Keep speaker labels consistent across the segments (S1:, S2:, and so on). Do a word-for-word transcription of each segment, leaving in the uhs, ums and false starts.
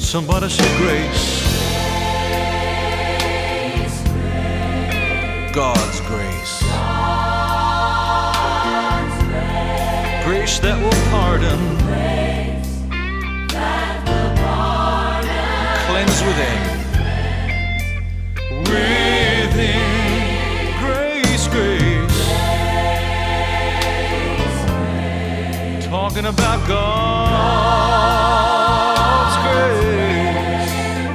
S1: Somebody say grace. God's grace. Grace that will pardon, cleanse within. Within. Grace, grace. Talking about God's grace.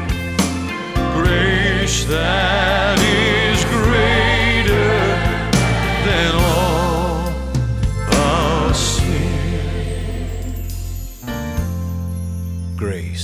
S1: Grace that is greater than all our sin. Grace.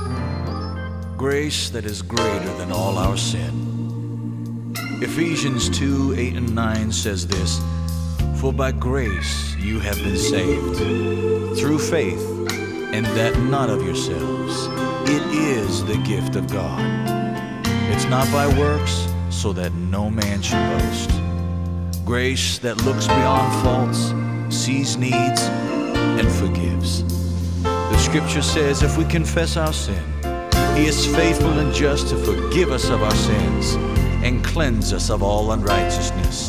S1: Grace that is greater than all our sin. Ephesians two, eight and nine says this: for by grace you have been saved, through faith, and that not of yourselves. It is the gift of God. It's not by works, so that no man should boast. Grace that looks beyond faults, sees needs, and forgives. The scripture says if we confess our sin, He is faithful and just to forgive us of our sins and cleanse us of all unrighteousness.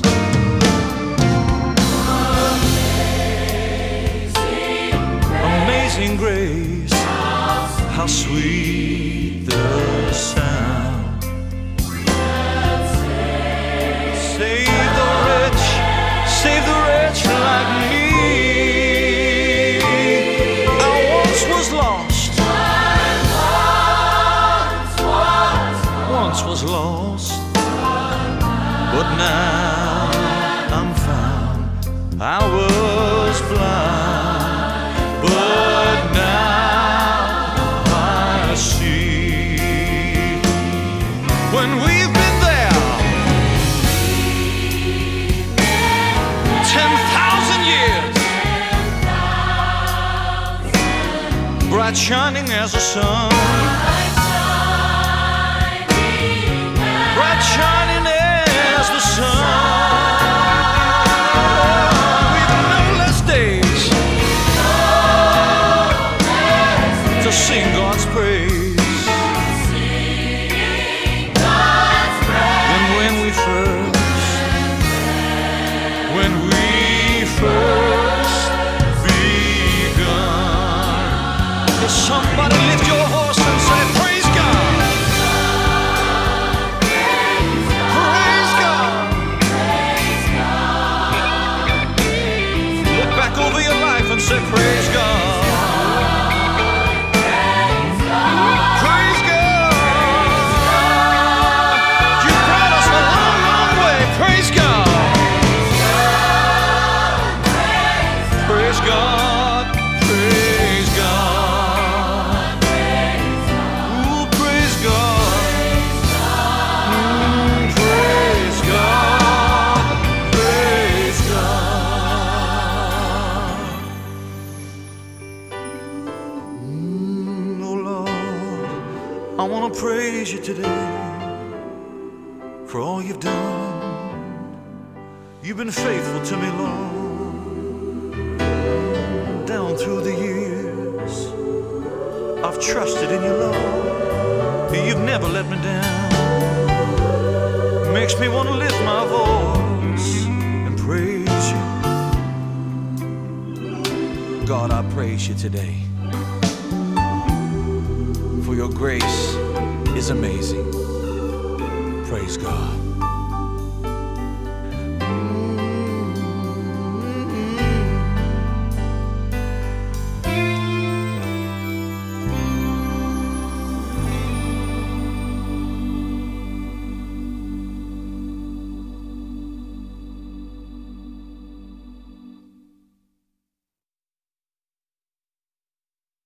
S1: Amazing grace, how sweet the sound. Save the wretch, save the wretch like me. I once was lost, once was lost, but now I'm found. I was blind, but now I see. When we've been there ten thousand years, bright shining as the sun, bright shining as the sun. We've no less days to sing God's praise than when we first, when we first begun. Does somebody lift your voice and say, praise God? Praise God. Look back over your life and say, praise God. Praise God, praise God, ooh, praise God, ooh, praise God, praise God. Mm, oh Lord, I want to praise you today for all you've done. You've been faithful to me, Lord. Down through the years, I've trusted in you, Lord. You've never let me down. Makes me want to lift my voice and praise you. God, I praise you today, for your grace is amazing. Praise God.